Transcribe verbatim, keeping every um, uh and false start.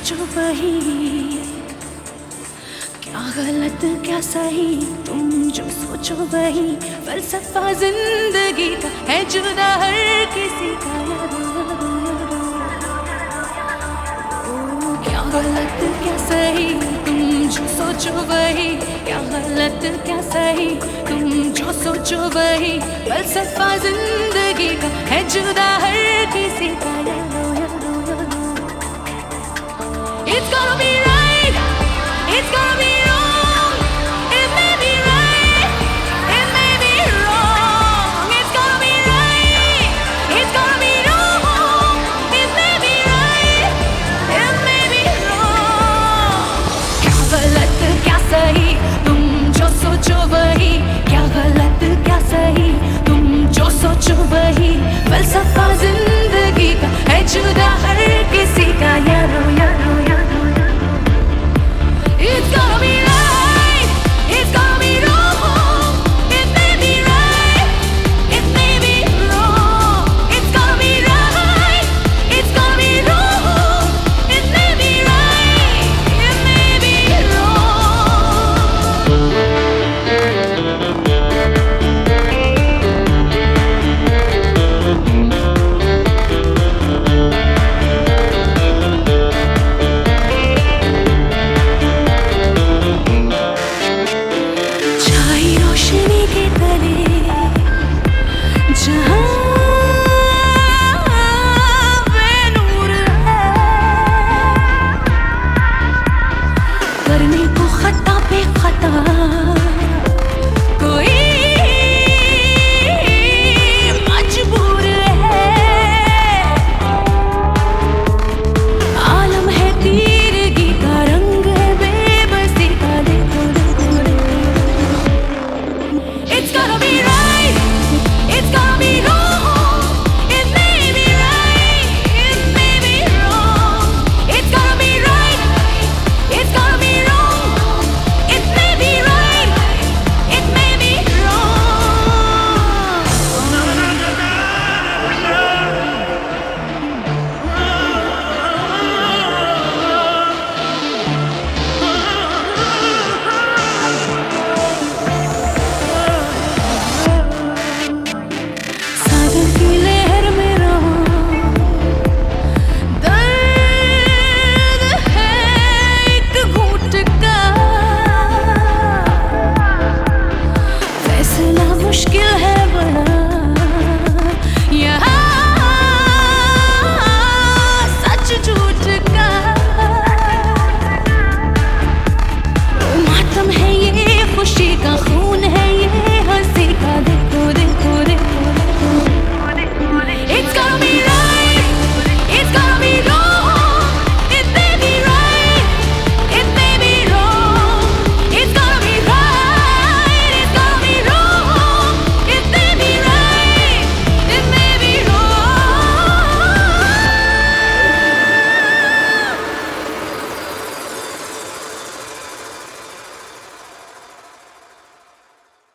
सोचो वही, क्या गलत क्या सही, तुम जो सोचो वही। फलसफा जिंदगी का है जुदा हर किसी का, यादो यादो यादो। ओ क्या गलत क्या सही, तुम जो सोचो वही। क्या गलत क्या सही, तुम जो सोचो वही। फलसफा जिंदगी का है जुदा हर किसी का, यादो यादो यादो। It's gonna be right, it's gonna be wrong, it may be right, it may be wrong. It's gonna be right, it's gonna be wrong, it may be right, it may be wrong. क्या गलत क्या सही, तुम जो सोचो वही। क्या गलत क्या सही, तुम जो सोचो वही। फलसफा जिंदगी का है जुदा हर किसी का, यारो यारो यारो। It's gonna be right, it's gonna be wrong, it may be right, it may be wrong. It's gonna be right, it's gonna be wrong, it may be right, it may be करने को खता पे खता।